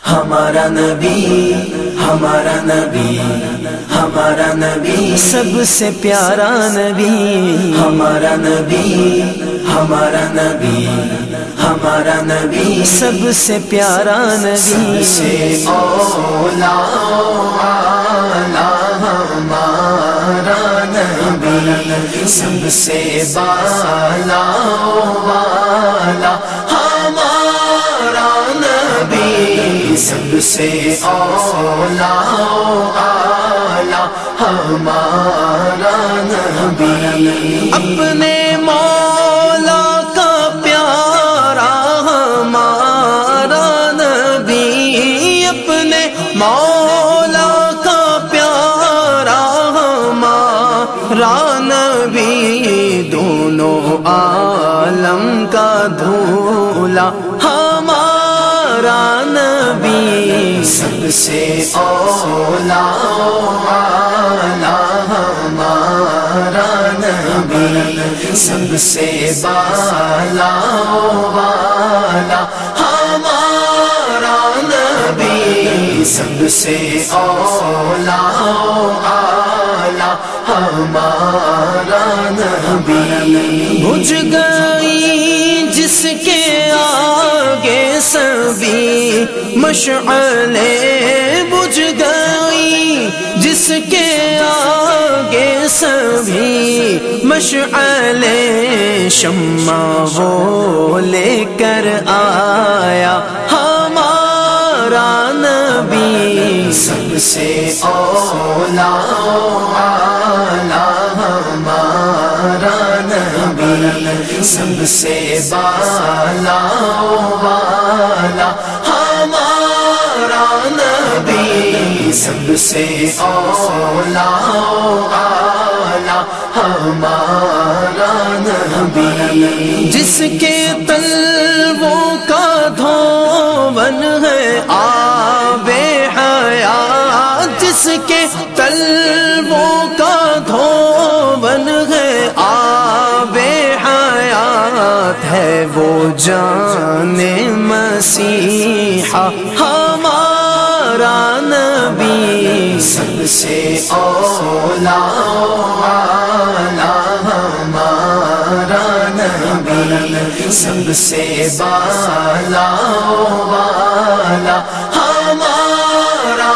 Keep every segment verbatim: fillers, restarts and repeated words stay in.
ہمارا نبی ہمارا نبی ہمارا نبی سب سے پیارا نبی ہمارا نبی ہمارا نبی ہمارا نبی سب سے پیارا نبی سے اولا ہمارا نبی سب سے بالا والا ہمارا نبی سب سے اولا اعلی ہمارا نبی اپنے مولا کا پیارا ہمارا نبی اپنے مولا کا پیارا ہمارا نبی دونوں عالم کا دھولا ہمارا نبی سب سے اولا اعلی ہمارا نبی سب سے بالا والا ہمارا نبی سب سے اولا اعلی ہمارا نبی بجھ گئی جس کے آگے سبھی مشعلیں بجھ گئی جس کے آگے سبھی مشعلیں شمع وہ لے کر آیا ہمارا نبی سب سے اولا اعلی ہمارا نبی سب سے بالا والا ہمارا نبی سب سے اولا اعلی ہمارا نبی جس کے تلووں کا دھون ہے آب حیات جس کے تلووں کا دھون ہے آب حیات ہے وہ جان مسیحا ہمارا نبی سب سے اولا اعلی ہمارا نبی سب سے بالا والا ہمارا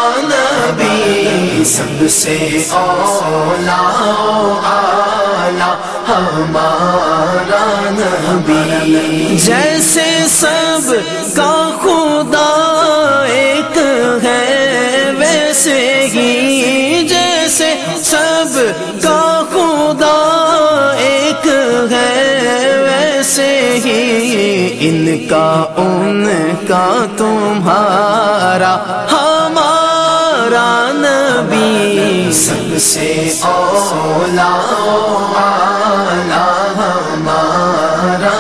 نبی سب سے اولا اعلی ہمارا نبی جیسے سب کا خدا ایک ہے ویسے ہی جیسے سب کا خدا ایک ہے ویسے ہی ان کا ان کا تمہارا ہمارا نبی سب سے اولا اعلی ہمارا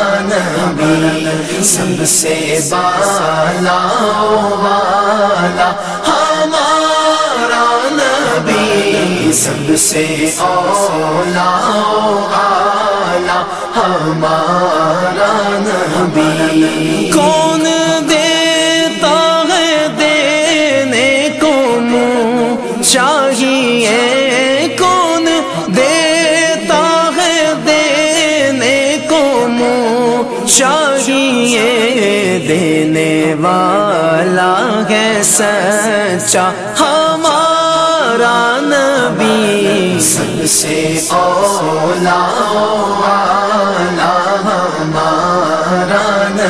نبی سب سے بالا والا ہمارا نبی سب سے اولا اعلی ہمارا نبی کون دیتا ہے دینے کو منہ چاہیے کون دیتا ہے دینے کو منہ چاہیے دینے والا ہے سچا ہمارا نبی سب سے اولا اعلی ہمارا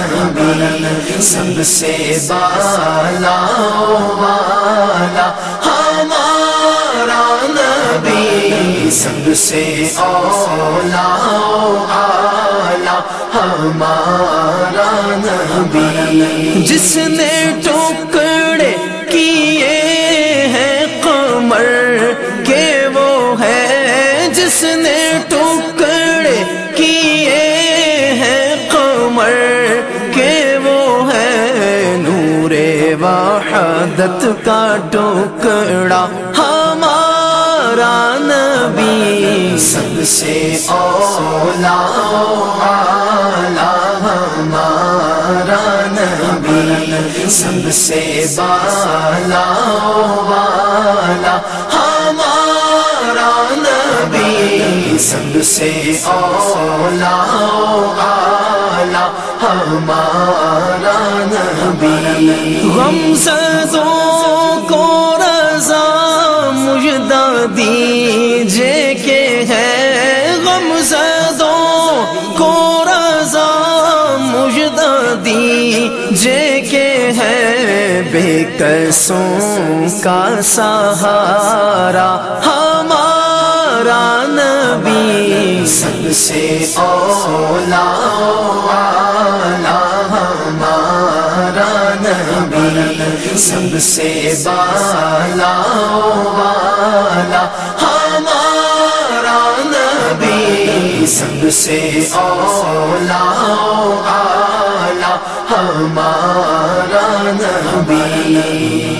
نبی سب سے بالا والا ہمارا نبی سب سے اولا اعلی ہمارا نبی جس نے ٹکڑے کیے ہیں قمر کے وہ ہے جس نے ٹکڑے کیے ہیں قمر کے وہ ہے نور وحدت کا ٹکڑا ہمارا نبی سب سے اولا اعلی ہمارا ہمارا نبی سب سے بالا والا ہمارا نبی سب سے اولا والا ہمارا نبی غمزدوں کو رضا مجدہ دیجے کہ ہے غمزدوں کو رضا مجدہ دیجے کہ ہے بے کسوں کا سہارا ہمارا نبی سب سے اولا والا ہمارا نبی سب سے بالا والا ہمارا نبی سب سے اولا والا ہمارا نبی